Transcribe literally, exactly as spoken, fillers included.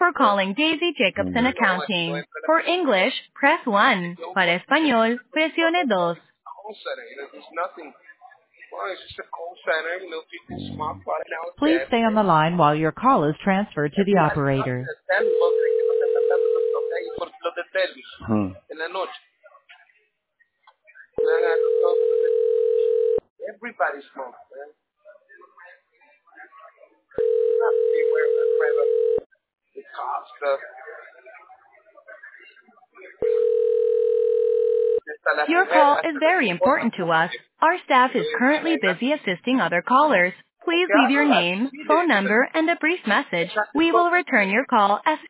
for calling Daisy Jacobson Mm. Accounting. For English, press one. Para español, presione dos. Call center, you know, there's nothing. Well, it's just a call center, you know, people's smart product now is Please dead. stay on the line while your call is transferred to the operator. Los de Telvis, Mm. en la noche. Everybody smokes, man. Not beware of the private, the cop stuff. Your call is very important to us. Our staff is currently busy assisting other callers. Please leave your name, phone number, and a brief message. We will return your call as